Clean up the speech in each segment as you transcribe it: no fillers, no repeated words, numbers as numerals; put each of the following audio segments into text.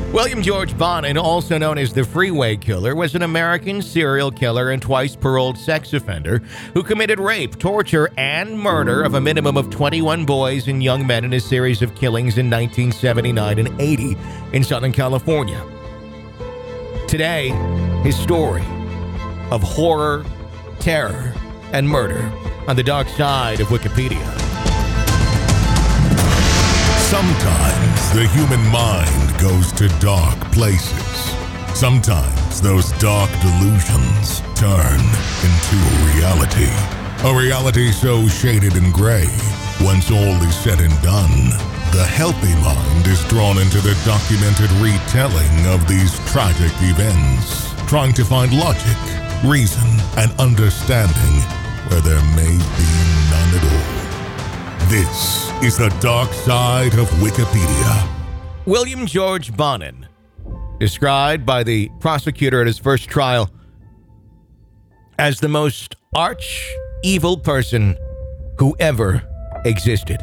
William George Bonin, also known as the Freeway Killer, was an American serial killer and twice-paroled sex offender who committed rape, torture, and murder of a minimum of 21 boys and young men in a series of killings in 1979 and 80 in Southern California. Today, his story of horror, terror, and murder on the dark side of Wikipedia. Sometimes the human mind goes to dark places. Sometimes those dark delusions turn into a reality. A reality so shaded in gray, once all is said and done, the healthy mind is drawn into the documented retelling of these tragic events, trying to find logic, reason, and understanding where there may be none at all. This is the dark side of Wikipedia. William George Bonin, described by the prosecutor at his first trial as the most arch-evil person who ever existed.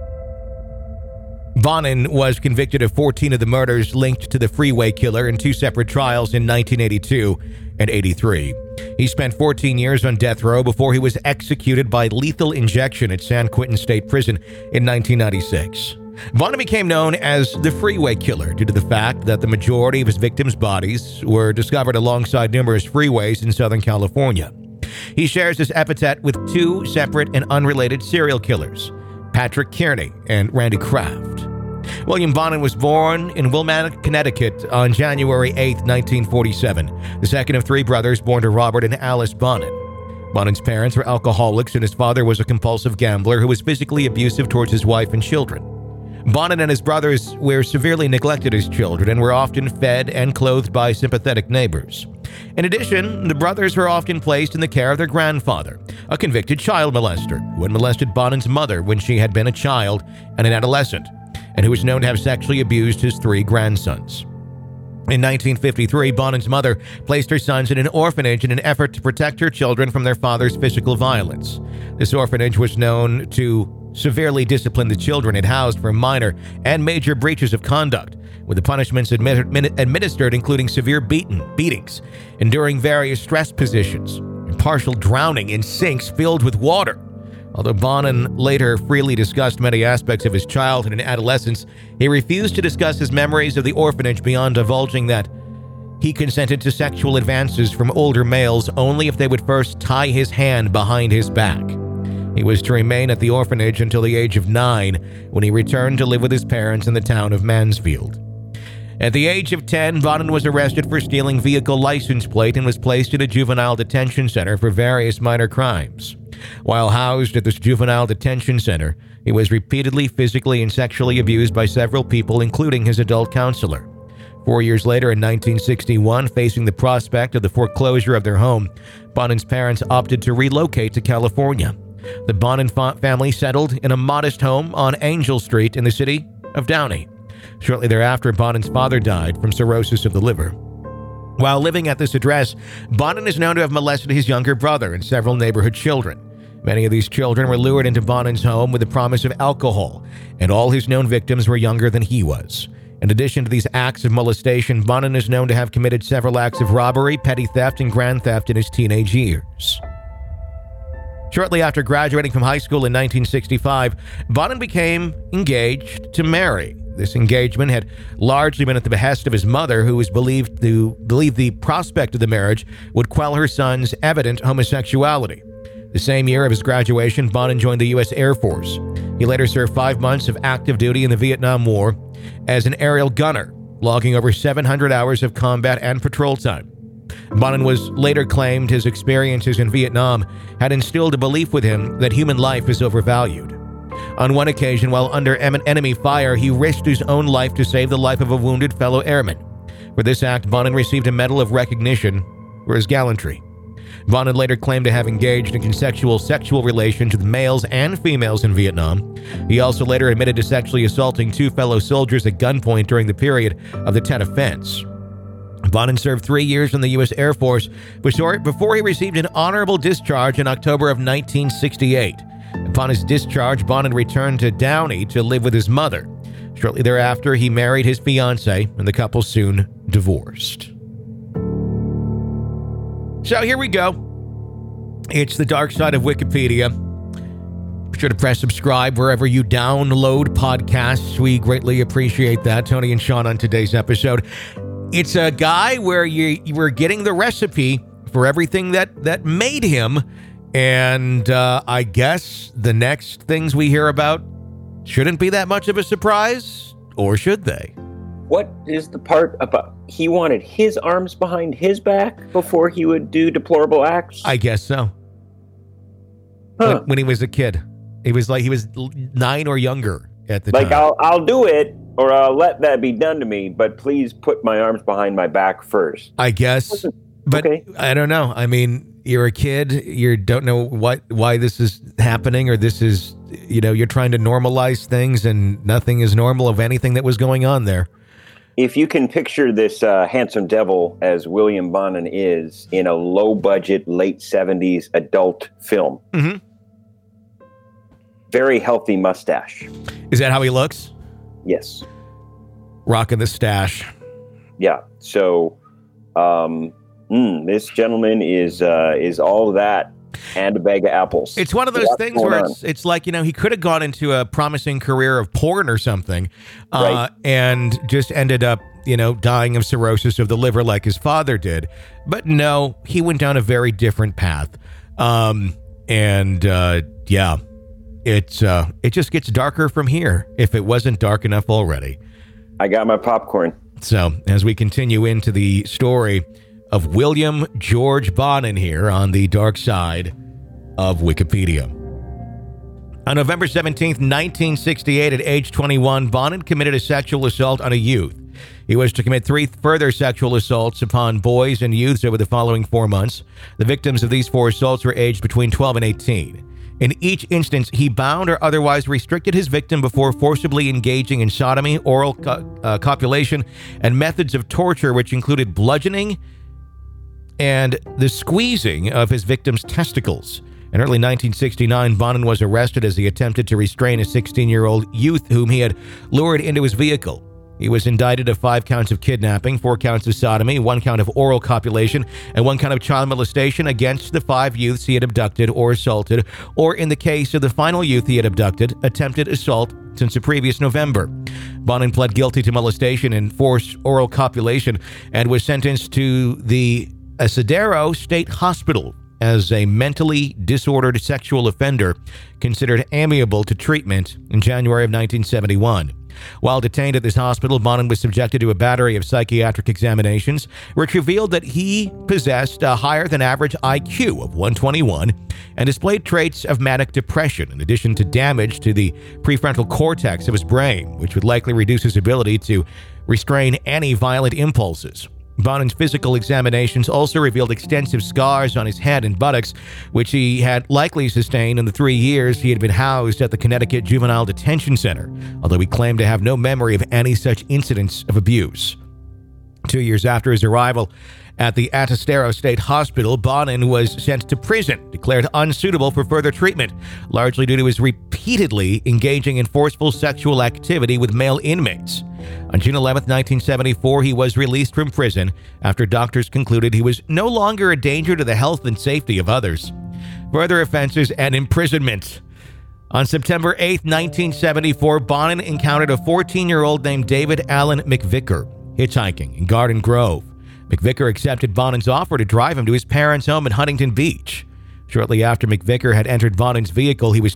Bonin was convicted of 14 of the murders linked to the Freeway Killer in two separate trials in 1982 and 83. He spent 14 years on death row before he was executed by lethal injection at San Quentin State Prison in 1996. Bonin became known as the Freeway Killer due to the fact that the majority of his victims' bodies were discovered alongside numerous freeways in Southern California. He shares this epithet with two separate and unrelated serial killers, Patrick Kearney and Randy Kraft. William Bonin was born in Wilmette, Connecticut on January 8, 1947, the second of three brothers born to Robert and Alice Bonin. Bonin's parents were alcoholics, and his father was a compulsive gambler who was physically abusive towards his wife and children. Bonin and his brothers were severely neglected as children and were often fed and clothed by sympathetic neighbors. In addition, the brothers were often placed in the care of their grandfather, a convicted child molester who had molested Bonin's mother when she had been a child and an adolescent, and who was known to have sexually abused his three grandsons. In 1953, Bonin's mother placed her sons in an orphanage in an effort to protect her children from their father's physical violence. This orphanage was known to severely discipline the children it housed for minor and major breaches of conduct, with the punishments administered including severe beatings, enduring various stress positions, and partial drowning in sinks filled with water. Although Bonin later freely discussed many aspects of his childhood and adolescence, he refused to discuss his memories of the orphanage beyond divulging that he consented to sexual advances from older males only if they would first tie his hand behind his back. He was to remain at the orphanage until the age of 9, when he returned to live with his parents in the town of Mansfield. At the age of 10, Bonin was arrested for stealing vehicle license plate and was placed in a juvenile detention center for various minor crimes. While housed at this juvenile detention center, he was repeatedly physically and sexually abused by several people, including his adult counselor. 4 years later, in 1961, facing the prospect of the foreclosure of their home, Bonin's parents opted to relocate to California. The Bonin family settled in a modest home on Angel Street in the city of Downey. Shortly thereafter, Bonin's father died from cirrhosis of the liver. While living at this address, Bonin is known to have molested his younger brother and several neighborhood children. Many of these children were lured into Bonin's home with the promise of alcohol, and all his known victims were younger than he was. In addition to these acts of molestation, Bonin is known to have committed several acts of robbery, petty theft, and grand theft in his teenage years. Shortly after graduating from high school in 1965, Bonin became engaged to marry. This engagement had largely been at the behest of his mother, who was believed the prospect of the marriage would quell her son's evident homosexuality. The same year of his graduation, Bonin joined the U.S. Air Force. He later served 5 months of active duty in the Vietnam War as an aerial gunner, logging over 700 hours of combat and patrol time. Bonin was later claimed his experiences in Vietnam had instilled a belief with him that human life is overvalued. On one occasion, while under enemy fire, he risked his own life to save the life of a wounded fellow airman. For this act, Bonin received a Medal of Recognition for his gallantry. Bonin later claimed to have engaged in consensual sexual relations with males and females in Vietnam. He also later admitted to sexually assaulting 2 fellow soldiers at gunpoint during the period of the Tet Offense. Bonin served 3 years in the U.S. Air Force before he received an honorable discharge in October of 1968. Upon his discharge, Bonin returned to Downey to live with his mother. Shortly thereafter, he married his fiancée, and the couple soon divorced. So here we go. It's the dark side of Wikipedia. Be sure to press subscribe wherever you download podcasts. We greatly appreciate that. Tony and Sean on today's episode. It's a guy where you were getting the recipe for everything that made him. And I guess the next things we hear about shouldn't be that much of a surprise, or should they? What is the part about he wanted his arms behind his back before he would do deplorable acts? I guess so. Huh. When he was a kid. He was 9 or younger at the time. I'll do it, or I'll let that be done to me, but please put my arms behind my back first. I guess. But okay. I don't know. I mean, you're a kid. You don't know why this is happening, or this is, you're trying to normalize things, and nothing is normal of anything that was going on there. If you can picture this handsome devil as William Bonin is in a low-budget, late 70s adult film. Mm-hmm. Very healthy mustache. Is that how he looks? Yes. Rocking the stash. Yeah. So, this gentleman is all that and a bag of apples. It's one of those things where it's like, he could have gone into a promising career of porn or something, right, and just ended up, dying of cirrhosis of the liver like his father did. But no, he went down a very different path. It just gets darker from here, if it wasn't dark enough already. I got my popcorn. So, as we continue into the story of William George Bonin here on the dark side of Wikipedia. On November 17th, 1968, at age 21, Bonin committed a sexual assault on a youth. He was to commit 3 further sexual assaults upon boys and youths over the following 4 months. The victims of these 4 assaults were aged between 12 and 18. In each instance, he bound or otherwise restricted his victim before forcibly engaging in sodomy, oral copulation, and methods of torture, which included bludgeoning and the squeezing of his victim's testicles. In early 1969, Bonin was arrested as he attempted to restrain a 16-year-old youth whom he had lured into his vehicle. He was indicted of 5 counts of kidnapping, 4 counts of sodomy, 1 count of oral copulation, and 1 count of child molestation against the 5 youths he had abducted or assaulted, or in the case of the final youth he had abducted, attempted assault since the previous November. Bonin pled guilty to molestation and forced oral copulation and was sentenced to the Asadero State Hospital as a mentally disordered sexual offender considered amiable to treatment in January of 1971. While detained at this hospital, Bonin was subjected to a battery of psychiatric examinations, which revealed that he possessed a higher-than-average IQ of 121 and displayed traits of manic depression, in addition to damage to the prefrontal cortex of his brain, which would likely reduce his ability to restrain any violent impulses. Bonin's physical examinations also revealed extensive scars on his head and buttocks, which he had likely sustained in the 3 years he had been housed at the Connecticut Juvenile Detention Center, although he claimed to have no memory of any such incidents of abuse. 2 years after his arrival at the Atascadero State Hospital, Bonin was sent to prison, declared unsuitable for further treatment, largely due to his repeatedly engaging in forceful sexual activity with male inmates. On June 11, 1974, he was released from prison after doctors concluded he was no longer a danger to the health and safety of others. Further offenses and imprisonment. On September 8, 1974, Bonin encountered a 14-year-old named David Allen McVicker hitchhiking in Garden Grove. McVicker accepted Bonin's offer to drive him to his parents' home in Huntington Beach. Shortly after McVicker had entered Bonin's vehicle, he was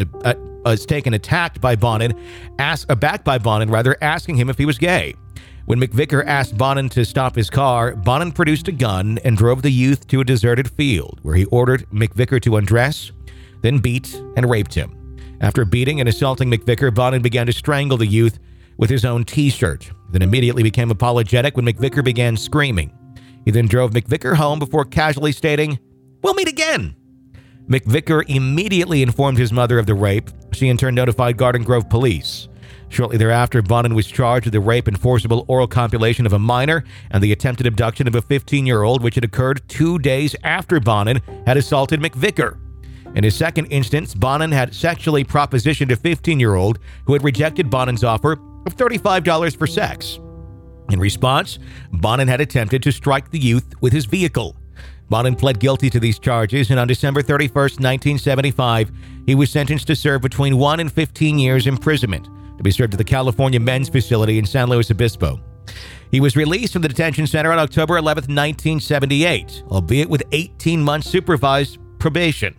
attacked by Bonin, aback by Bonin, asking him if he was gay. When McVicker asked Bonin to stop his car, Bonin produced a gun and drove the youth to a deserted field, where he ordered McVicker to undress, then beat and raped him. After beating and assaulting McVicker, Bonin began to strangle the youth with his own T-shirt, then immediately became apologetic when McVicker began screaming. He then drove McVicker home before casually stating, "We'll meet again." McVicker immediately informed his mother of the rape. She in turn notified Garden Grove police. Shortly thereafter, Bonin was charged with the rape and forcible oral copulation of a minor and the attempted abduction of a 15-year-old, which had occurred 2 days after Bonin had assaulted McVicker. In his second instance, Bonin had sexually propositioned a 15-year-old who had rejected Bonin's offer, of $35 for sex. In response, Bonin had attempted to strike the youth with his vehicle. Bonin pled guilty to these charges, and on December 31st, 1975, he was sentenced to serve between 1 and 15 years imprisonment to be served at the California Men's Facility in San Luis Obispo. He was released from the detention center on October 11th, 1978, albeit with 18 months supervised probation.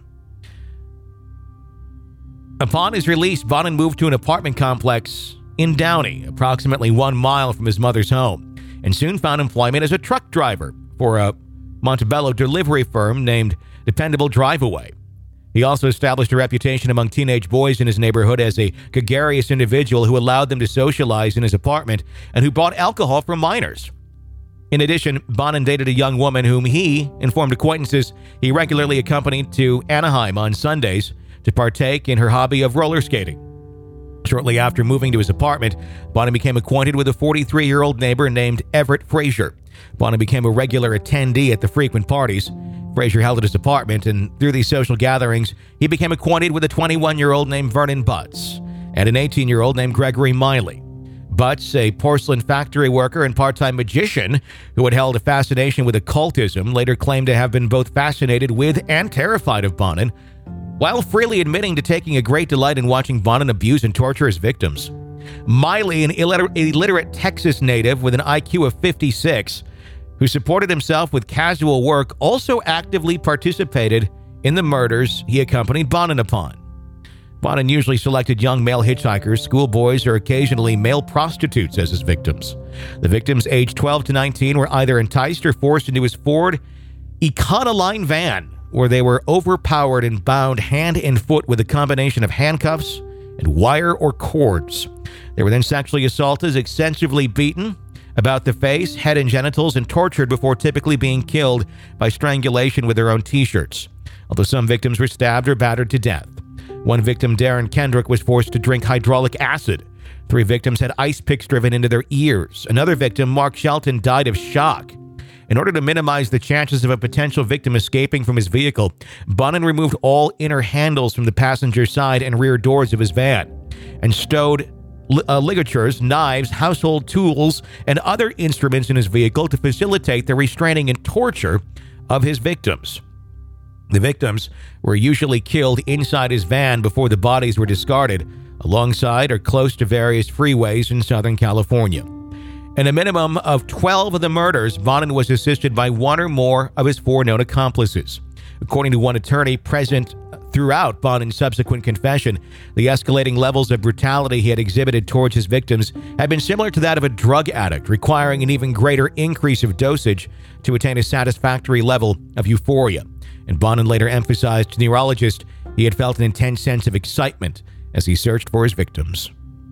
Upon his release, Bonin moved to an apartment complex in Downey, approximately 1 mile from his mother's home, and soon found employment as a truck driver for a Montebello delivery firm named Dependable Drive-Away. He also established a reputation among teenage boys in his neighborhood as a gregarious individual who allowed them to socialize in his apartment and who bought alcohol from minors. In addition, Bonin dated a young woman whom he informed acquaintances he regularly accompanied to Anaheim on Sundays to partake in her hobby of roller skating. Shortly after moving to his apartment, Bonin became acquainted with a 43-year-old neighbor named Everett Frazier. Bonin became a regular attendee at the frequent parties Frazier held at his apartment, and through these social gatherings, he became acquainted with a 21-year-old named Vernon Butts and an 18-year-old named Gregory Miley. Butts, a porcelain factory worker and part-time magician who had held a fascination with occultism, later claimed to have been both fascinated with and terrified of Bonin, while freely admitting to taking a great delight in watching Bonin abuse and torture his victims. Miley, an illiterate Texas native with an IQ of 56, who supported himself with casual work, also actively participated in the murders he accompanied Bonin upon. Bonin usually selected young male hitchhikers, schoolboys, or occasionally male prostitutes as his victims. The victims, aged 12 to 19, were either enticed or forced into his Ford Econoline van, where they were overpowered and bound hand and foot with a combination of handcuffs and wire or cords. They were then sexually assaulted, extensively beaten about the face, head, and genitals, and tortured before typically being killed by strangulation with their own t-shirts, although some victims were stabbed or battered to death. One victim, Darren Kendrick, was forced to drink hydraulic acid. 3 victims had ice picks driven into their ears. Another victim, Mark Shelton, died of shock. In order to minimize the chances of a potential victim escaping from his vehicle, Bonin removed all inner handles from the passenger side and rear doors of his van and stowed ligatures, knives, household tools, and other instruments in his vehicle to facilitate the restraining and torture of his victims. The victims were usually killed inside his van before the bodies were discarded, alongside or close to various freeways in Southern California. In a minimum of 12 of the murders, Bonin was assisted by 1 or more of his 4 known accomplices. According to one attorney present throughout Bonin's subsequent confession, the escalating levels of brutality he had exhibited towards his victims had been similar to that of a drug addict, requiring an even greater increase of dosage to attain a satisfactory level of euphoria. And Bonin later emphasized to neurologists he had felt an intense sense of excitement as he searched for his victims.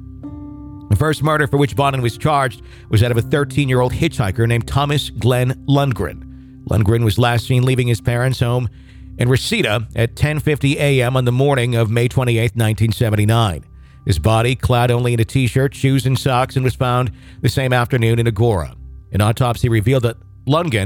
The first murder for which Bonin was charged was that of a 13-year-old hitchhiker named Thomas Glenn Lundgren. Lundgren was last seen leaving his parents' home in Reseda at 10:50 a.m. on the morning of May 28, 1979. His body, clad only in a t-shirt, shoes, and socks, and was found the same afternoon in Agora. An autopsy revealed that Lundgren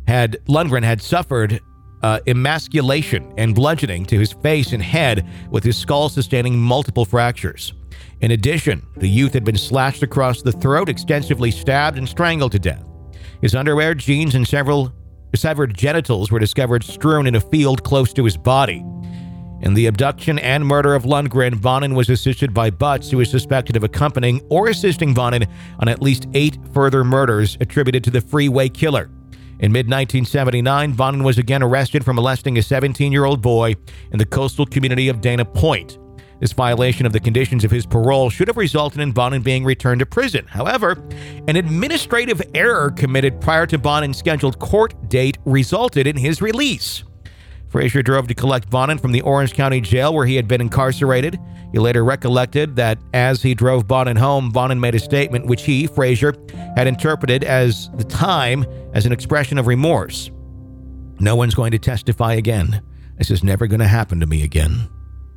had suffered emasculation and bludgeoning to his face and head, with his skull sustaining multiple fractures. In addition, the youth had been slashed across the throat, extensively stabbed, and strangled to death. His underwear, jeans, and several severed genitals were discovered strewn in a field close to his body. In the abduction and murder of Lundgren, Bonin was assisted by Butts, who is suspected of accompanying or assisting Bonin on at least 8 further murders attributed to the Freeway Killer. In mid-1979, Bonin was again arrested for molesting a 17-year-old boy in the coastal community of Dana Point. This violation of the conditions of his parole should have resulted in Bonin being returned to prison. However, an administrative error committed prior to Bonin's scheduled court date resulted in his release. Frazier drove to collect Bonin from the Orange County Jail where he had been incarcerated. He later recollected that as he drove Bonin home, Bonin made a statement which he, Frazier, had interpreted as the time as an expression of remorse. "No one's going to testify again. This is never going to happen to me again."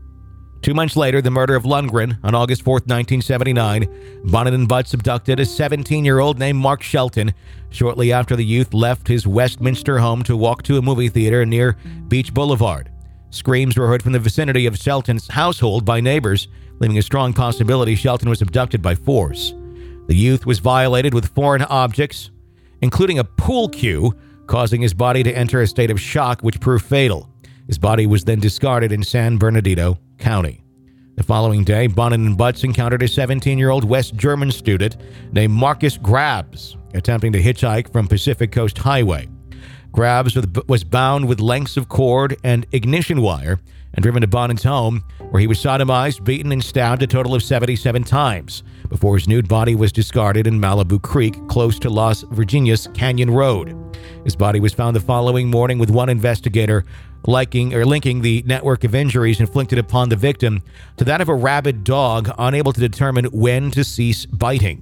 2 months later, the murder of Lundgren, on August 4, 1979, Bonin and Butts abducted a 17-year-old named Mark Shelton. Shortly after, the youth left his Westminster home to walk to a movie theater near Beach Boulevard. Screams were heard from the vicinity of Shelton's household by neighbors, leaving a strong possibility Shelton was abducted by force. The youth was violated with foreign objects, including a pool cue, causing his body to enter a state of shock, which proved fatal. His body was then discarded in San Bernardino County. The following day, Bonin and Butts encountered a 17-year-old West German student named Marcus Grabs attempting to hitchhike from Pacific Coast Highway. Grabs was bound with lengths of cord and ignition wire and driven to Bonin's home, where he was sodomized, beaten, and stabbed a total of 77 times before his nude body was discarded in Malibu Creek, close to Las Virginias Canyon Road. His body was found the following morning, with one investigator linking the network of injuries inflicted upon the victim to that of a rabid dog, unable to determine when to cease biting.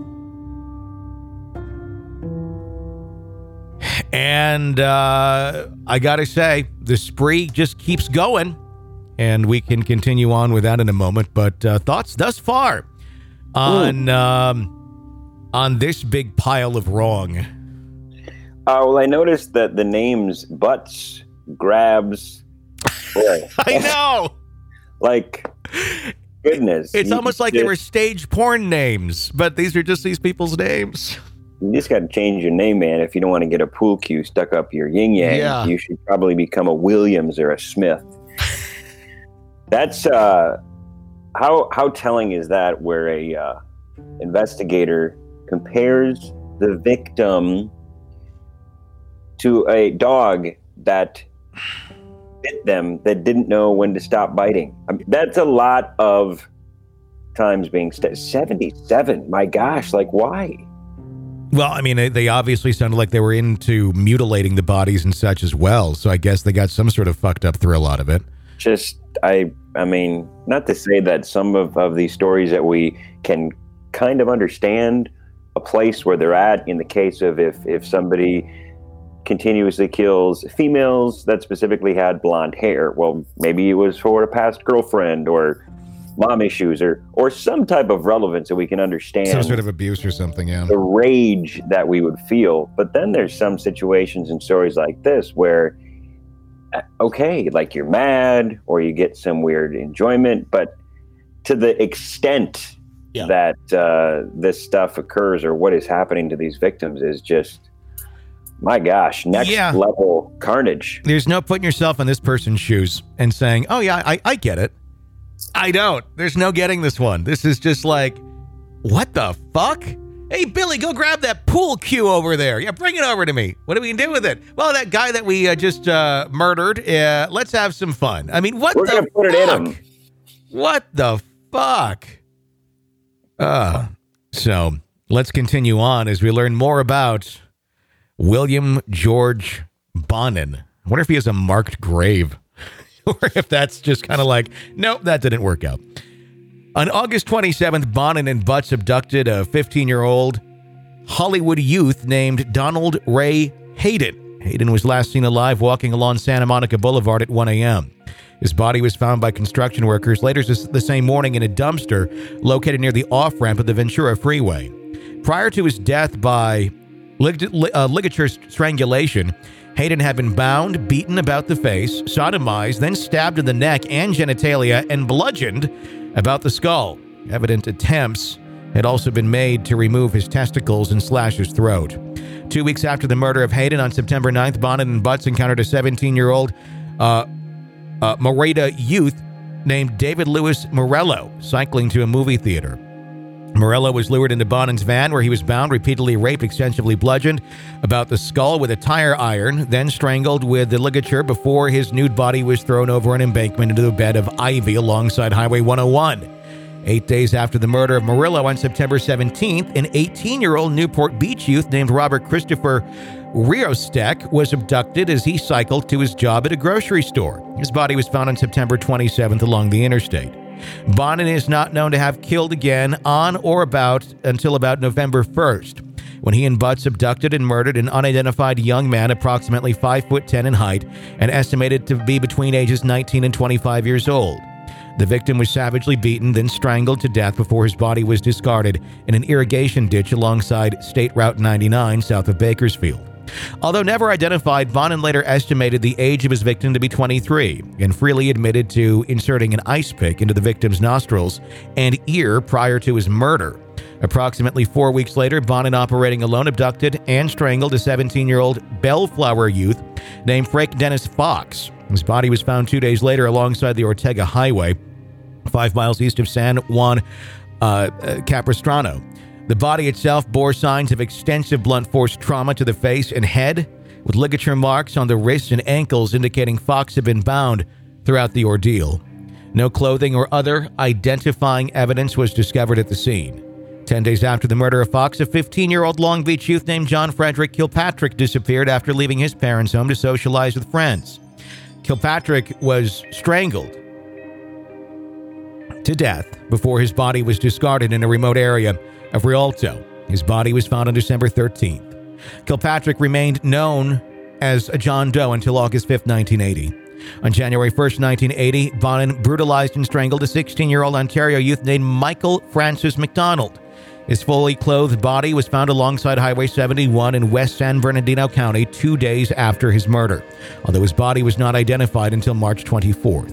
And I gotta say, the spree just keeps going, and we can continue on with that in a moment. But thoughts thus far on this big pile of wrong? Well, I noticed that the names Butts, Grabs, boy, I know. Like, goodness. It's almost like they were stage porn names, but these are just these people's names. You just got to change your name, man. If you don't want to get a pool cue stuck up your yin-yang, you should probably become a Williams or a Smith. That's how telling is that, where a investigator compares the victim to a dog that bit them, that didn't know when to stop biting. I mean, that's a lot of times being 77. My gosh, like, why? Well, I mean, they obviously sounded like they were into mutilating the bodies and such as well. So I guess they got some sort of fucked up thrill out of it. I mean, not to say that some of these stories that we can kind of understand a place where they're at, in the case of if somebody continuously kills females that specifically had blonde hair, well, maybe it was for a past girlfriend or mom issues or some type of relevance that we can understand. Some sort of abuse or something, yeah. The rage that we would feel. But then there's some situations and stories like this where, okay, like you're mad or you get some weird enjoyment, but to the extent that this stuff occurs or what is happening to these victims is just, my gosh, next level carnage. There's no putting yourself in this person's shoes and saying, oh yeah, I get it. I don't. There's no getting this one. This is just like, what the fuck? Hey, Billy, go grab that pool cue over there. Yeah, bring it over to me. What are we going to do with it? Well, that guy that we just murdered, let's have some fun. I mean, we're gonna put it in him. What the fuck? So let's continue on as we learn more about William George Bonin. I wonder if he has a marked grave. Or if that's just kind of like, nope, that didn't work out. On August 27th, Bonin and Butts abducted a 15-year-old Hollywood youth named Donald Ray Hayden. Hayden was last seen alive walking along Santa Monica Boulevard at 1 a.m. His body was found by construction workers later the same morning in a dumpster located near the off-ramp of the Ventura Freeway. Prior to his death by ligature strangulation, Hayden had been bound, beaten about the face, sodomized, then stabbed in the neck and genitalia, and bludgeoned about the skull. Evident attempts had also been made to remove his testicles and slash his throat. 2 weeks after the murder of Hayden on September 9th, Bonin and Butts encountered a 17-year-old Moreda youth named David Louis Morello cycling to a movie theater. Morello was lured into Bonin's van, where he was bound, repeatedly raped, extensively bludgeoned about the skull with a tire iron, then strangled with the ligature before his nude body was thrown over an embankment into the bed of ivy alongside Highway 101. 8 days after the murder of Murillo on September 17th, an 18-year-old Newport Beach youth named Robert Christopher Riostek was abducted as he cycled to his job at a grocery store. His body was found on September 27th along the interstate. Bonin is not known to have killed again on or about until about November 1st, when he and Butts abducted and murdered an unidentified young man approximately 5'10" in height and estimated to be between ages 19 and 25 years old. The victim was savagely beaten, then strangled to death before his body was discarded in an irrigation ditch alongside State Route 99 south of Bakersfield. Although never identified, Bonin later estimated the age of his victim to be 23 and freely admitted to inserting an ice pick into the victim's nostrils and ear prior to his murder. Approximately 4 weeks later, Bonin, operating alone, abducted and strangled a 17-year-old Bellflower youth named Frank Dennis Fox. His body was found 2 days later alongside the Ortega Highway, 5 miles east of San Juan Capistrano. The body itself bore signs of extensive blunt force trauma to the face and head, with ligature marks on the wrists and ankles indicating Fox had been bound throughout the ordeal. No clothing or other identifying evidence was discovered at the scene. 10 days after the murder of Fox, a 15-year-old Long Beach youth named John Frederick Kilpatrick disappeared after leaving his parents' home to socialize with friends. Kilpatrick was strangled to death before his body was discarded in a remote area of Rialto. His body was found on December 13th. Kilpatrick remained known as a John Doe until August 5, 1980. On January 1st, 1980, Bonin brutalized and strangled a 16-year-old Ontario youth named Michael Francis McDonald. His fully clothed body was found alongside Highway 71 in West San Bernardino County 2 days after his murder, although his body was not identified until March 24th.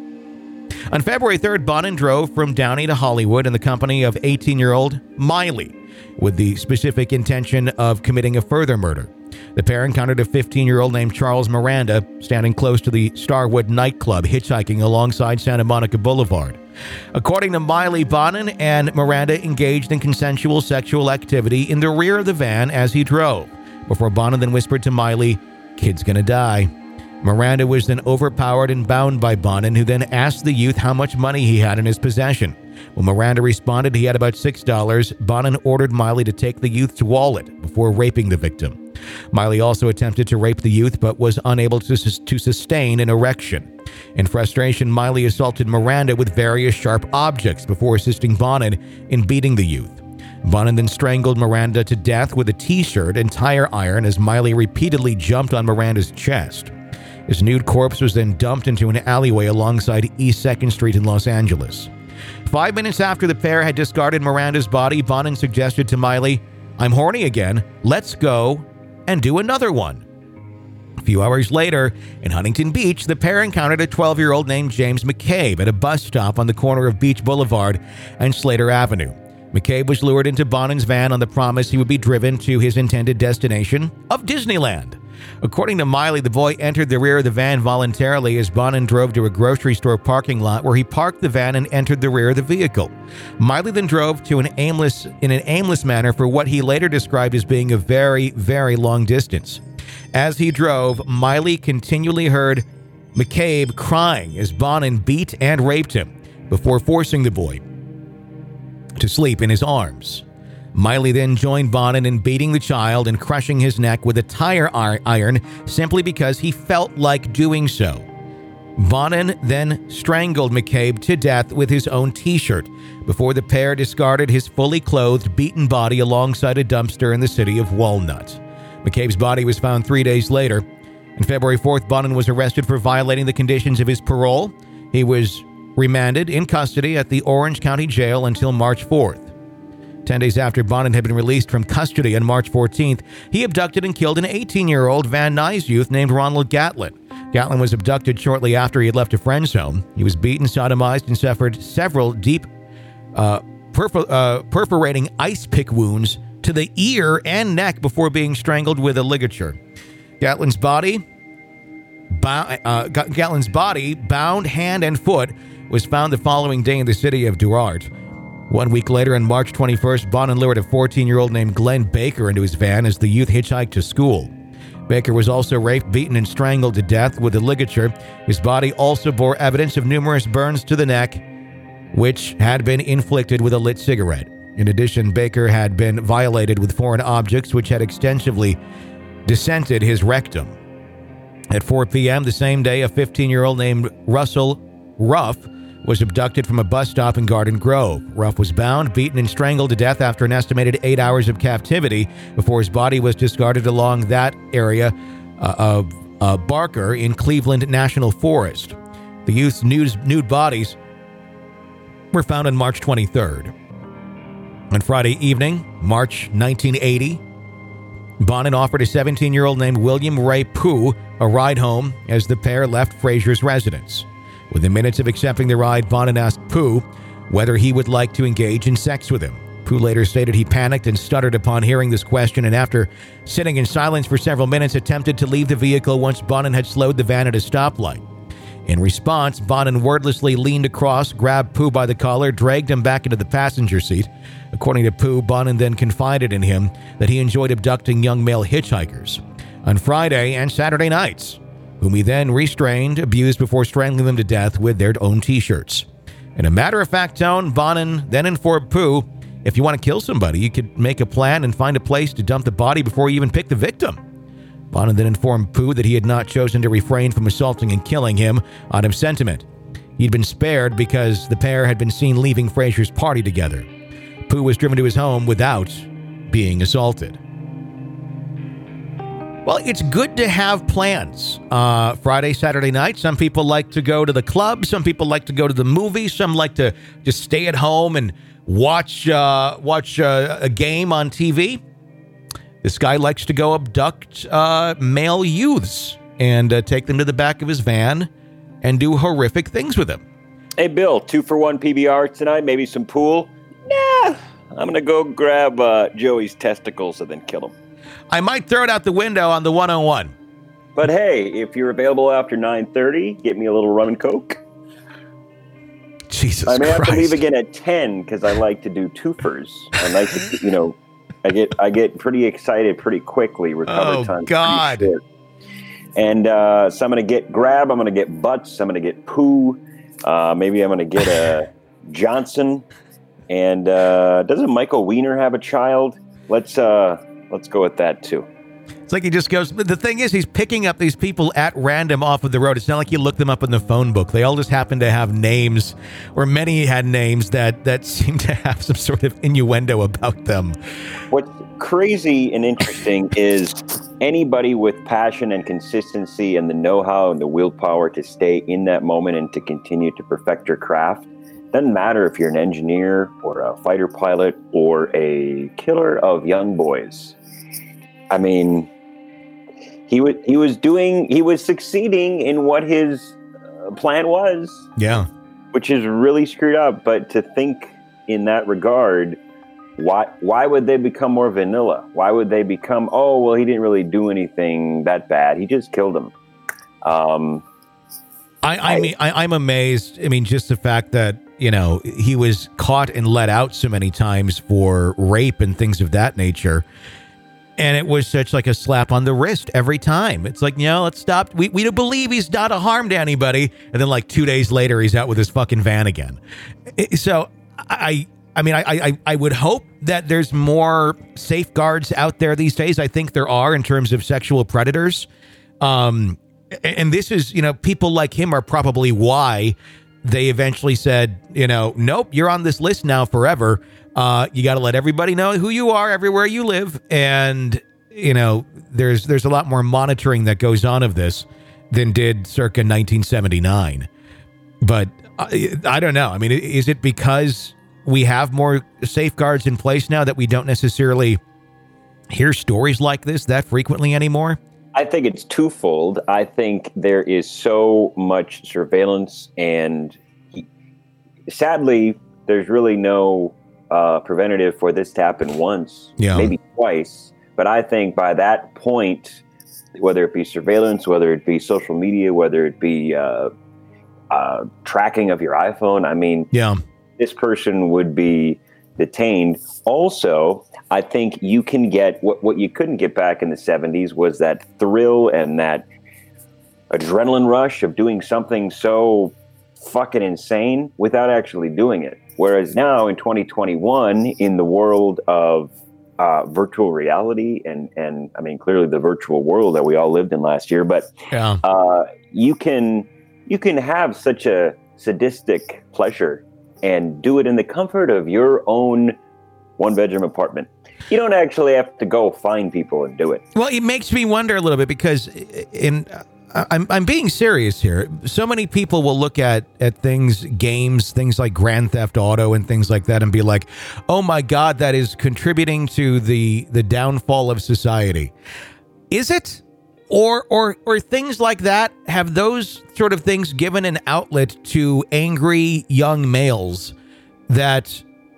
On February 3rd, Bonin drove from Downey to Hollywood in the company of 18-year-old Miley, with the specific intention of committing a further murder. The pair encountered a 15-year-old named Charles Miranda standing close to the Starwood nightclub, hitchhiking alongside Santa Monica Boulevard. According to Miley, Bonin and Miranda engaged in consensual sexual activity in the rear of the van as he drove, before Bonin then whispered to Miley, "Kid's gonna die." Miranda was then overpowered and bound by Bonin, who then asked the youth how much money he had in his possession. When Miranda responded he had about $6, Bonin ordered Miley to take the youth's wallet before raping the victim. Miley also attempted to rape the youth but was unable to sustain an erection. In frustration, Miley assaulted Miranda with various sharp objects before assisting Bonin in beating the youth. Bonin then strangled Miranda to death with a t-shirt and tire iron as Miley repeatedly jumped on Miranda's chest. His nude corpse was then dumped into an alleyway alongside East 2nd Street in Los Angeles. 5 minutes after the pair had discarded Miranda's body, Bonin suggested to Miley, "I'm horny again, let's go and do another one." A few hours later, in Huntington Beach, the pair encountered a 12-year-old named James McCabe at a bus stop on the corner of Beach Boulevard and Slater Avenue. McCabe was lured into Bonin's van on the promise he would be driven to his intended destination of Disneyland. According to Miley, the boy entered the rear of the van voluntarily as Bonin drove to a grocery store parking lot where he parked the van and entered the rear of the vehicle. Miley then drove in an aimless manner for what he later described as being a very, very long distance. As he drove, Miley continually heard McCabe crying as Bonin beat and raped him before forcing the boy to sleep in his arms. Miley then joined Bonin in beating the child and crushing his neck with a tire iron simply because he felt like doing so. Bonin then strangled McCabe to death with his own t-shirt before the pair discarded his fully clothed, beaten body alongside a dumpster in the city of Walnut. McCabe's body was found 3 days later. On February 4th, Bonin was arrested for violating the conditions of his parole. He was remanded in custody at the Orange County Jail until March 4th. 10 days after Bonin had been released from custody on March 14th, he abducted and killed an 18-year-old Van Nuys youth named Ronald Gatlin. Gatlin was abducted shortly after he had left a friend's home. He was beaten, sodomized, and suffered several deep, perforating ice pick wounds to the ear and neck before being strangled with a ligature. Gatlin's body, bound hand and foot, was found the following day in the city of Duarte. 1 week later, on March 21st, Bonin lured a 14-year-old named Glenn Baker into his van as the youth hitchhiked to school. Baker was also raped, beaten, and strangled to death with a ligature. His body also bore evidence of numerous burns to the neck, which had been inflicted with a lit cigarette. In addition, Baker had been violated with foreign objects, which had extensively dissented his rectum. At 4 p.m. the same day, a 15-year-old named Russell Ruff was abducted from a bus stop in Garden Grove. Ruff was bound, beaten, and strangled to death after an estimated 8 hours of captivity before his body was discarded along that area of Barker in Cleveland National Forest. The youth's nude bodies were found on March 23rd. On Friday evening, March 1980, Bonin offered a 17-year-old named William Ray Pooh a ride home as the pair left Frazier's residence. Within minutes of accepting the ride, Bonin asked Pooh whether he would like to engage in sex with him. Pooh later stated he panicked and stuttered upon hearing this question, and after sitting in silence for several minutes, attempted to leave the vehicle once Bonin had slowed the van at a stoplight. In response, Bonin wordlessly leaned across, grabbed Pooh by the collar, dragged him back into the passenger seat. According to Pooh, Bonin then confided in him that he enjoyed abducting young male hitchhikers on Friday and Saturday nights, whom he then restrained, abused before strangling them to death with their own T-shirts. In a matter-of-fact tone, Bonin then informed Pooh, if you want to kill somebody, you could make a plan and find a place to dump the body before you even pick the victim. Bonin then informed Pooh that he had not chosen to refrain from assaulting and killing him out of sentiment. He'd been spared because the pair had been seen leaving Fraser's party together. Pooh was driven to his home without being assaulted. Well, it's good to have plans. Friday, Saturday night, some people like to go to the club. Some people like to go to the movies. Some like to just stay at home and watch a game on TV. This guy likes to go abduct male youths and take them to the back of his van and do horrific things with them. Hey, Bill, 2-for-1 PBR tonight, maybe some pool? Nah, I'm going to go grab Joey's testicles and then kill him. I might throw it out the window on the 101. But hey, if you're available after 9:30, get me a little rum and coke. Jesus Christ. I may have to leave again at 10 because I like to do twofers. I like to, I get pretty excited pretty quickly. Recovery time. Oh, God. And so I'm going to get Grab. I'm going to get Butts. I'm going to get Pooh. Maybe I'm going to get a Johnson. And doesn't Michael Weiner have a child? Let's go with that, too. It's like he just goes, the thing is, he's picking up these people at random off of the road. It's not like you look them up in the phone book. They all just happen to have names, or many had names that seem to have some sort of innuendo about them. What's crazy and interesting is anybody with passion and consistency and the know-how and the willpower to stay in that moment and to continue to perfect your craft. Doesn't matter if you're an engineer or a fighter pilot or a killer of young boys. I mean, he was succeeding in what his plan was. Yeah. Which is really screwed up. But to think in that regard, why would they become more vanilla? Why would they become, oh, well, he didn't really do anything that bad. He just killed him. I'm amazed. I mean, just the fact that, he was caught and let out so many times for rape and things of that nature. And it was such like a slap on the wrist every time. It's like, let's stop. We don't believe he's not a harm to anybody. And then like 2 days later, he's out with his fucking van again. So I would hope that there's more safeguards out there these days. I think there are in terms of sexual predators. And this is, people like him are probably why they eventually said, nope, you're on this list now forever. You got to let everybody know who you are everywhere you live. And, there's a lot more monitoring that goes on of this than did circa 1979. But I don't know. I mean, is it because we have more safeguards in place now that we don't necessarily hear stories like this that frequently anymore? I think it's twofold. I think there is so much surveillance, and sadly, there's really no preventative for this to happen once, maybe twice. But I think by that point, whether it be surveillance, whether it be social media, whether it be tracking of your iPhone, I mean, this person would be detained. Also, I think you can get what you couldn't get back in the 70s was that thrill and that adrenaline rush of doing something so fucking insane without actually doing it. Whereas now in 2021, in the world of virtual reality and I mean, clearly the virtual world that we all lived in last year, but you can have such a sadistic pleasure and do it in the comfort of your own one-bedroom apartment. You don't actually have to go find people and do it. Well, it makes me wonder a little bit because I'm being serious here. So many people will look at games, things like Grand Theft Auto and things like that and be like, oh my God, that is contributing to the downfall of society. Is it? Or things like that, have those sort of things given an outlet to angry young males that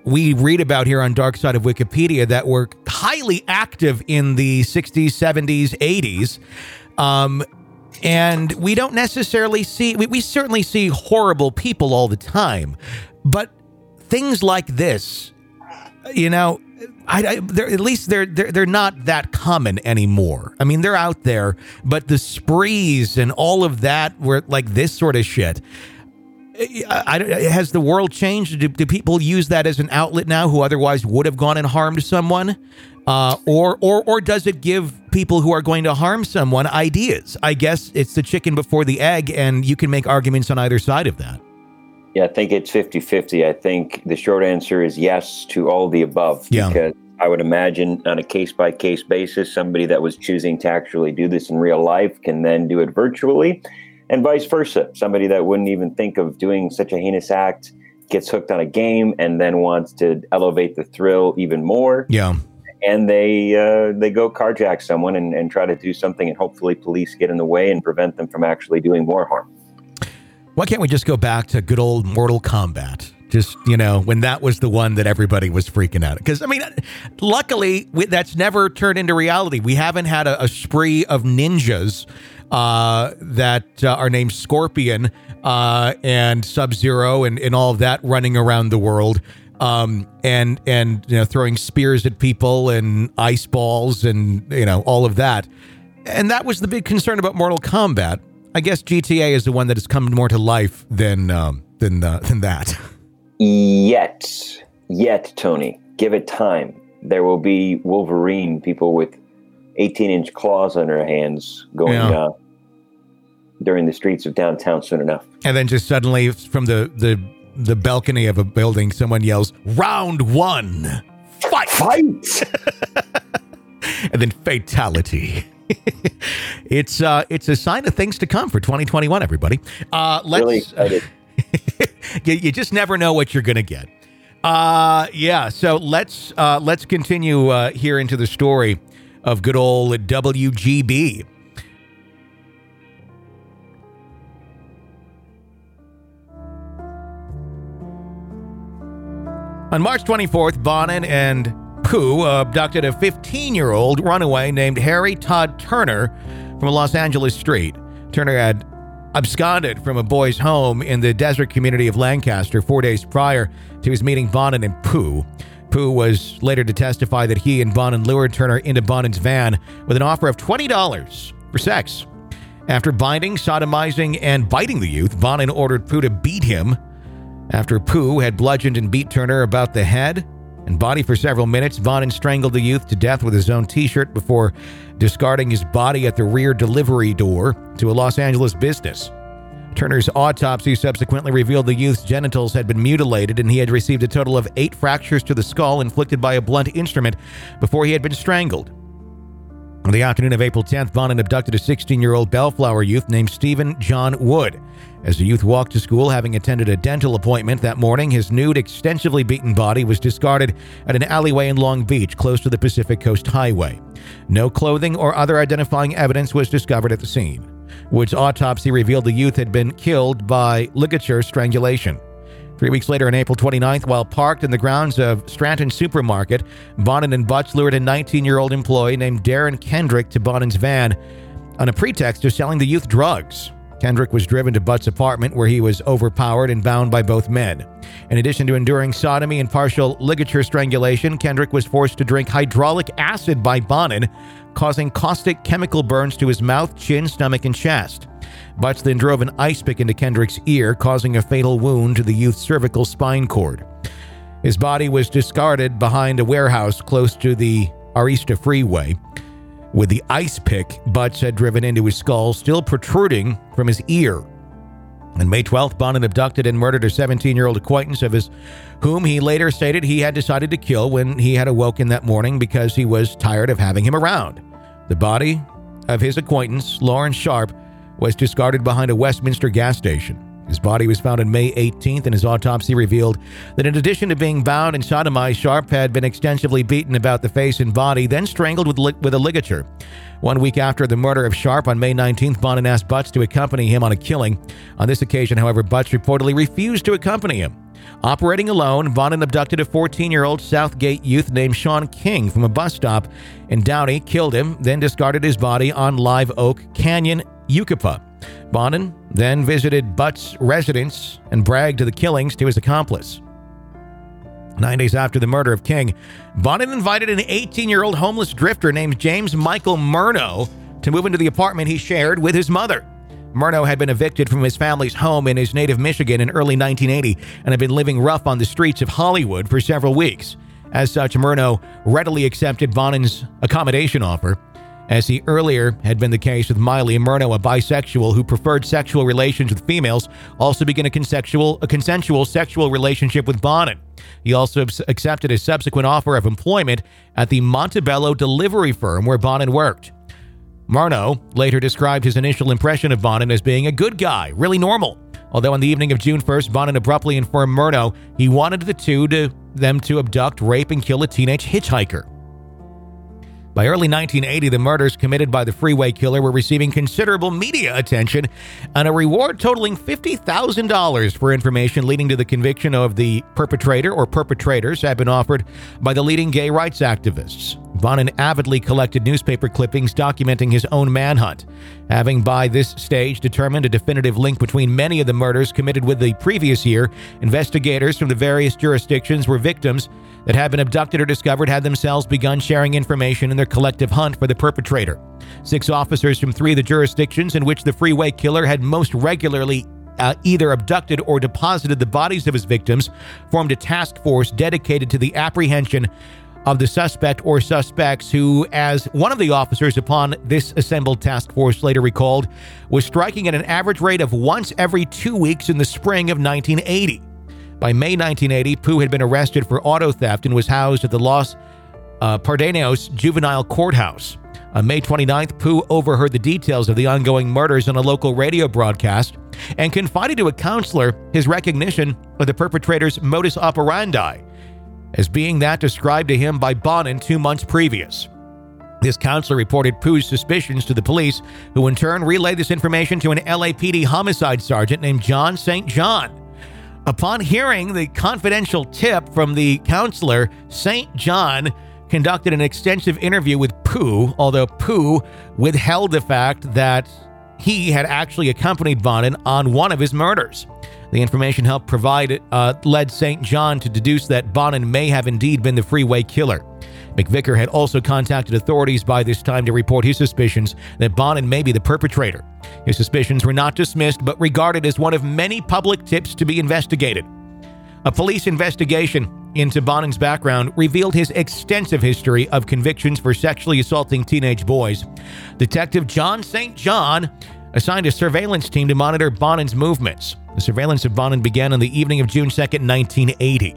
we read about here on Dark Side of Wikipedia that were highly active in the 60s, 70s, 80s. And we don't necessarily see, we certainly see horrible people all the time, but things like this, you know, at least they're not that common anymore. I mean, they're out there, but the sprees and all of that were like this sort of shit. Has the world changed? Do people use that as an outlet now who otherwise would have gone and harmed someone? Or does it give people who are going to harm someone ideas? I guess it's the chicken before the egg, and you can make arguments on either side of that. Yeah, I think it's 50-50. I think the short answer is yes to all the above. Yeah. Because I would imagine on a case-by-case basis, somebody that was choosing to actually do this in real life can then do it virtually, and vice versa. Somebody that wouldn't even think of doing such a heinous act gets hooked on a game and then wants to elevate the thrill even more. Yeah. And they go carjack someone and try to do something, and hopefully police get in the way and prevent them from actually doing more harm. Why can't we just go back to good old Mortal Kombat? Just, you know, when that was the one that everybody was freaking out. Because, I mean, luckily, that's never turned into reality. We haven't had a spree of ninjas that are named Scorpion and Sub-Zero and all of that running around the world. And you know, throwing spears at people and ice balls and, you know, all of that. And that was the big concern about Mortal Kombat. I guess GTA is the one that has come more to life than that. Yet, Tony, give it time. There will be Wolverine, people with 18-inch claws on their hands going during the streets of downtown soon enough. And then just suddenly from the balcony of a building, someone yells, "Round one, fight!" And then fatality. It's a sign of things to come for 2021, everybody. Really excited. You just never know what you're going to get. So let's continue here into the story of good old WGB. On March 24th, Bonin and Pooh abducted a 15-year-old runaway named Harry Todd Turner from a Los Angeles street. Turner had absconded from a boy's home in the desert community of Lancaster 4 days prior to his meeting Bonin and Pooh. Pooh was later to testify that he and Bonin lured Turner into Bonin's van with an offer of $20 for sex. After binding, sodomizing, and biting the youth, Bonin ordered Pooh to beat him. After Pooh had bludgeoned and beat Turner about the head and body for several minutes, Bonin strangled the youth to death with his own T-shirt before discarding his body at the rear delivery door to a Los Angeles business. Turner's autopsy subsequently revealed the youth's genitals had been mutilated and he had received a total of 8 fractures to the skull inflicted by a blunt instrument before he had been strangled. On the afternoon of April 10th, Bonin abducted a 16-year-old Bellflower youth named Stephen John Wood. As the youth walked to school, having attended a dental appointment that morning, his nude, extensively beaten body was discarded at an alleyway in Long Beach, close to the Pacific Coast Highway. No clothing or other identifying evidence was discovered at the scene. Wood's autopsy revealed the youth had been killed by ligature strangulation. 3 weeks later, on April 29th, while parked in the grounds of Stratton Supermarket, Bonin and Butts lured a 19-year-old employee named Darren Kendrick to Bonin's van on a pretext of selling the youth drugs. Kendrick was driven to Butts' apartment where he was overpowered and bound by both men. In addition to enduring sodomy and partial ligature strangulation, Kendrick was forced to drink hydraulic acid by Bonin, causing caustic chemical burns to his mouth, chin, stomach, and chest. Butts then drove an ice pick into Kendrick's ear, causing a fatal wound to the youth's cervical spine cord. His body was discarded behind a warehouse close to the Arista Freeway. With the ice pick Butts had driven into his skull still protruding from his ear. On May 12th, Bonin abducted and murdered a 17-year-old acquaintance of his, whom he later stated he had decided to kill when he had awoken that morning because he was tired of having him around. The body of his acquaintance, Lawrence Sharp, was discarded behind a Westminster gas station. His body was found on May 18th, and his autopsy revealed that in addition to being bound and sodomized, Sharp had been extensively beaten about the face and body, then strangled with a ligature. 1 week after the murder of Sharp, on May 19th, Bonin asked Butts to accompany him on a killing. On this occasion, however, Butts reportedly refused to accompany him. Operating alone, Bonin abducted a 14-year-old Southgate youth named Sean King from a bus stop in Downey, killed him, then discarded his body on Live Oak Canyon, Yucapa. Bonin then visited Butt's residence and bragged to the killings to his accomplice. 9 days after the murder of King, Bonin invited an 18-year-old homeless drifter named James Michael Murno to move into the apartment he shared with his mother. Murno had been evicted from his family's home in his native Michigan in early 1980 and had been living rough on the streets of Hollywood for several weeks. As such, Murno readily accepted Bonin's accommodation offer. As he earlier had been the case with Miley, Murno, a bisexual who preferred sexual relations with females, also began a consensual sexual relationship with Bonin. He also accepted a subsequent offer of employment at the Montebello delivery firm where Bonin worked. Murno later described his initial impression of Bonin as being a good guy, really normal. Although on the evening of June 1st, Bonin abruptly informed Murno he wanted them to abduct, rape, and kill a teenage hitchhiker. By early 1980, the murders committed by the freeway killer were receiving considerable media attention and a reward totaling $50,000 for information leading to the conviction of the perpetrator or perpetrators had been offered by the leading gay rights activists. Bonin avidly collected newspaper clippings documenting his own manhunt. Having by this stage determined a definitive link between many of the murders committed with the previous year, investigators from the various jurisdictions where victims that had been abducted or discovered had themselves begun sharing information in their collective hunt for the perpetrator. 6 officers from 3 of the jurisdictions in which the freeway killer had most regularly either abducted or deposited the bodies of his victims formed a task force dedicated to the apprehension of the suspect or suspects who, as one of the officers upon this assembled task force later recalled, was striking at an average rate of once every 2 weeks in the spring of 1980. By May 1980, Pooh had been arrested for auto theft and was housed at the Los Pardanos Juvenile Courthouse. On May 29th, Pooh overheard the details of the ongoing murders on a local radio broadcast and confided to a counselor his recognition of the perpetrator's modus operandi as being that described to him by Bonin 2 months previous. This counselor reported Pooh's suspicions to the police, who in turn relayed this information to an LAPD homicide sergeant named John St. John. Upon hearing the confidential tip from the counselor, St. John conducted an extensive interview with Pooh, although Pooh withheld the fact that he had actually accompanied Bonin on one of his murders. The information helped led St. John to deduce that Bonin may have indeed been the freeway killer. McVicker had also contacted authorities by this time to report his suspicions that Bonin may be the perpetrator. His suspicions were not dismissed, but regarded as one of many public tips to be investigated. A police investigation into Bonin's background revealed his extensive history of convictions for sexually assaulting teenage boys. Detective John St. John assigned a surveillance team to monitor Bonin's movements. The surveillance of Bonin began on the evening of June 2nd, 1980.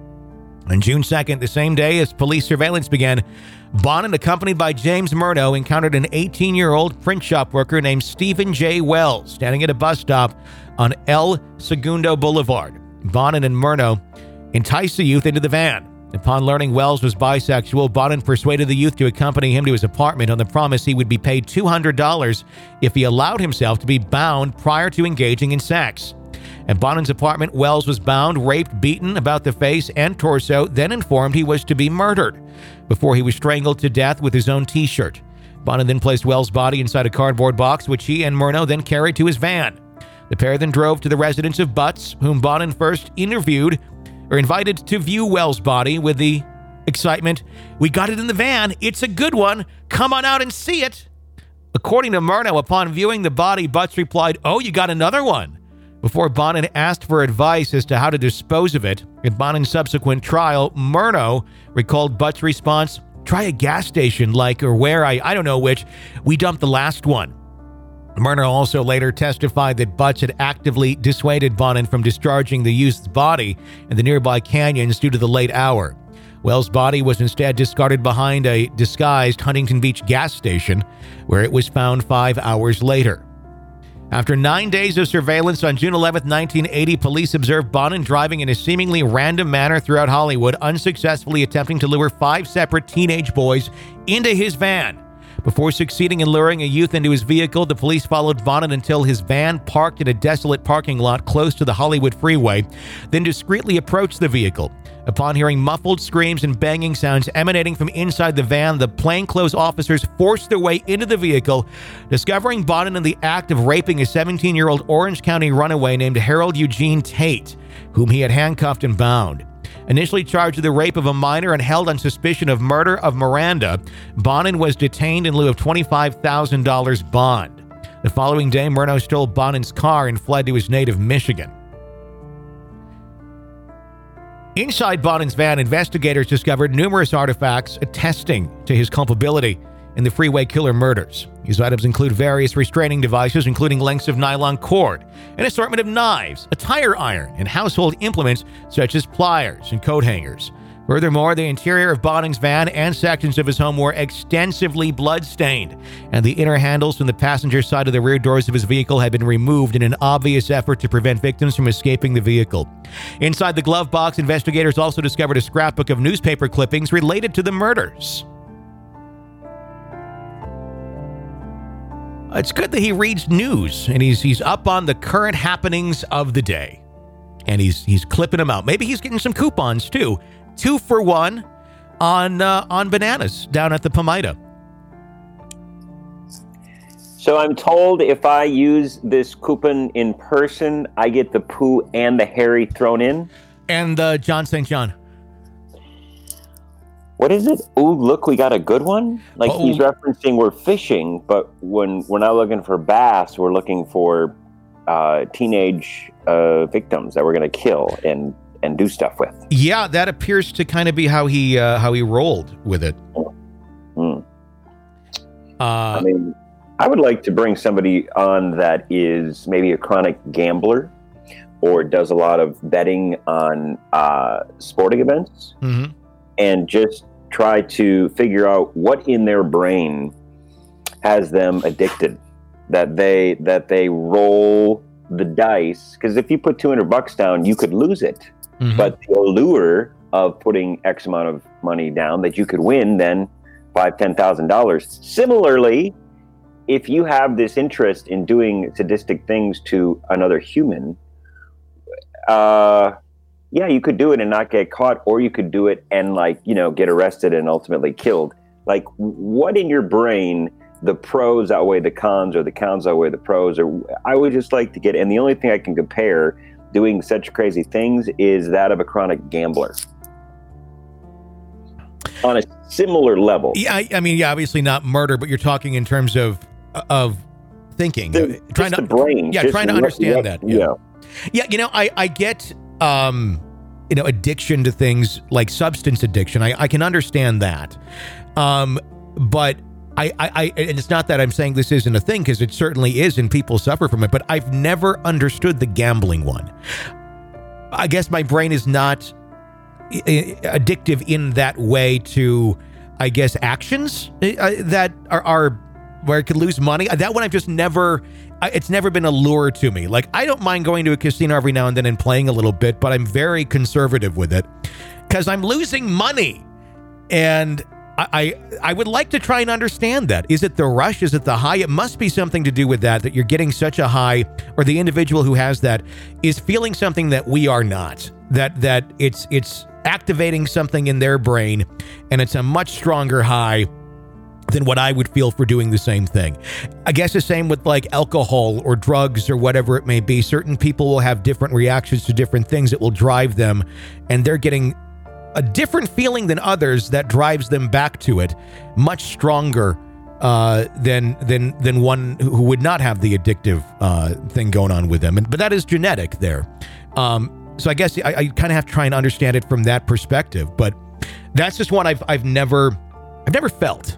On June 2nd, the same day as police surveillance began, Bonin, accompanied by James Murno, encountered an 18-year-old print shop worker named Stephen J. Wells standing at a bus stop on El Segundo Boulevard. Bonin and Murno enticed the youth into the van. Upon learning Wells was bisexual, Bonin persuaded the youth to accompany him to his apartment on the promise he would be paid $200 if he allowed himself to be bound prior to engaging in sex. At Bonin's apartment, Wells was bound, raped, beaten about the face and torso, then informed he was to be murdered before he was strangled to death with his own T-shirt. Bonin then placed Wells' body inside a cardboard box, which he and Murno then carried to his van. The pair then drove to the residence of Butts, whom Bonin first invited to view Wells' body with the excitement, "We got it in the van. It's a good one. Come on out and see it." According to Murno, upon viewing the body, Butts replied, "Oh, you got another one?" Before Bonin asked for advice as to how to dispose of it. At Bonin's subsequent trial, Murno recalled Butts' response, "Try a gas station or where, I don't know which. We dumped the last one." Murno also later testified that Butts had actively dissuaded Bonin from discharging the youth's body in the nearby canyons due to the late hour. Wells' body was instead discarded behind a disguised Huntington Beach gas station, where it was found 5 hours later. After 9 days of surveillance on June 11, 1980, police observed Bonin driving in a seemingly random manner throughout Hollywood, unsuccessfully attempting to lure 5 separate teenage boys into his van. Before succeeding in luring a youth into his vehicle, the police followed Bonin until his van parked in a desolate parking lot close to the Hollywood freeway, then discreetly approached the vehicle. Upon hearing muffled screams and banging sounds emanating from inside the van, the plainclothes officers forced their way into the vehicle, discovering Bonin in the act of raping a 17-year-old Orange County runaway named Harold Eugene Tate, whom he had handcuffed and bound. Initially charged with the rape of a minor and held on suspicion of murder of Miranda, Bonin was detained in lieu of $25,000 bond. The following day, Murno stole Bonin's car and fled to his native Michigan. Inside Bonin's van, investigators discovered numerous artifacts attesting to his culpability in the Freeway Killer murders. These items include various restraining devices, including lengths of nylon cord, an assortment of knives, a tire iron, and household implements such as pliers and coat hangers. Furthermore, the interior of Bonin's van and sections of his home were extensively blood-stained, and the inner handles from the passenger side of the rear doors of his vehicle had been removed in an obvious effort to prevent victims from escaping the vehicle. Inside the glove box, investigators also discovered a scrapbook of newspaper clippings related to the murders. It's good that he reads news, and he's up on the current happenings of the day, and he's clipping them out. Maybe he's getting some coupons, too. 2 for 1 on bananas down at the Pomida. So I'm told if I use this coupon in person, I get the Pooh and the Harry thrown in. And John St. John. What is it? Ooh, look, we got a good one. Like he's referencing we're fishing, but when we're not looking for bass, we're looking for teenage victims that we're going to kill and do stuff with. Yeah, that appears to kind of be how he rolled with it. I mean, I would like to bring somebody on that is maybe a chronic gambler or does a lot of betting on sporting events, and just try to figure out what in their brain has them addicted, that they roll the dice. Because if you put $200 down, you could lose it. But the allure of putting X amount of money down that you could win then $5,000, $10,000. Similarly, if you have this interest in doing sadistic things to another human, yeah, you could do it and not get caught, or you could do it and get arrested and ultimately killed. Like, what in your brain, the pros outweigh the cons or the cons outweigh the pros? Or I would just like to get, and the only thing I can compare doing such crazy things is that of a chronic gambler on a similar level. Yeah, I mean, obviously not murder, but you're talking in terms of thinking, trying to brain, trying to understand that. Yeah. I get addiction to things like substance addiction. I can understand that, but I and it's not that I'm saying this isn't a thing, because it certainly is, and people suffer from it, but I've never understood the gambling one. I guess my brain is not addictive in that way to, I guess, actions that are where I could lose money. That one I've just never, it's never been a lure to me. Like, I don't mind going to a casino every now and then and playing a little bit, but I'm very conservative with it because I'm losing money. And I would like to try and understand that. Is it the rush? Is it the high? It must be something to do with that you're getting such a high, or the individual who has that is feeling something that we are not, that it's activating something in their brain, and it's a much stronger high than what I would feel for doing the same thing. I guess the same with like alcohol or drugs or whatever it may be. Certain people will have different reactions to different things that will drive them, and they're getting a different feeling than others that drives them back to it, much stronger than one who would not have the addictive thing going on with them. But that is genetic there. So I guess I kind of have to try and understand it from that perspective. But that's just one I've never felt.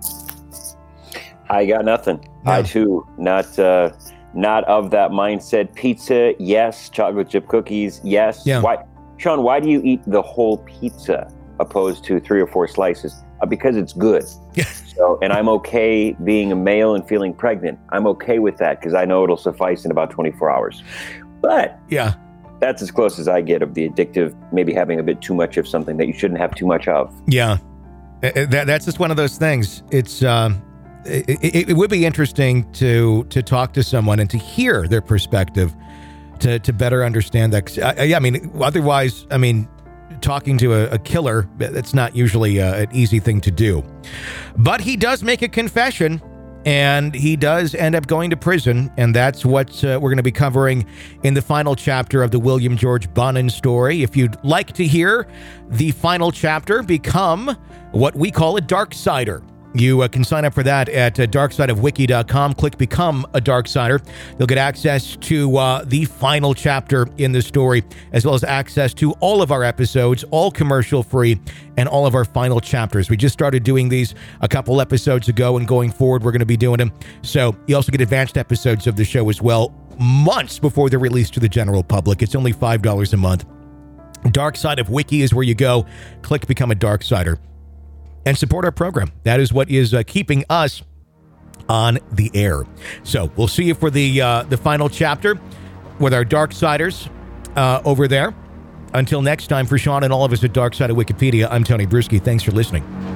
I got nothing. No. I too not of that mindset. Pizza, yes. Chocolate chip cookies, yes. Yeah. Why, Sean? Why do you eat the whole pizza opposed to 3 or 4 slices? Because it's good. So, and I'm okay being a male and feeling pregnant. I'm okay with that because I know it'll suffice in about 24 hours. But yeah, that's as close as I get of the addictive, maybe having a bit too much of something that you shouldn't have too much of. Yeah, that's just one of those things. It's it would be interesting to talk to someone and to hear their perspective to better understand that. I mean, otherwise, I mean, talking to a killer, that's not usually an easy thing to do. But he does make a confession, and he does end up going to prison, and that's what we're going to be covering in the final chapter of the William George Bonin story. If you'd like to hear the final chapter become what we call a Darksider, you can sign up for that at darksideofwiki.com. Click Become a Darksider. You'll get access to the final chapter in the story, as well as access to all of our episodes, all commercial-free, and all of our final chapters. We just started doing these a couple episodes ago, and going forward, we're going to be doing them. So you also get advanced episodes of the show as well, months before they're released to the general public. It's only $5 a month. Dark Side of Wiki is where you go. Click Become a Darksider and support our program. That is what is keeping us on the air. So we'll see you for the final chapter with our Darksiders over there. Until next time, for Sean and all of us at Dark Side of Wikipedia, I'm Tony Bruschi. Thanks for listening.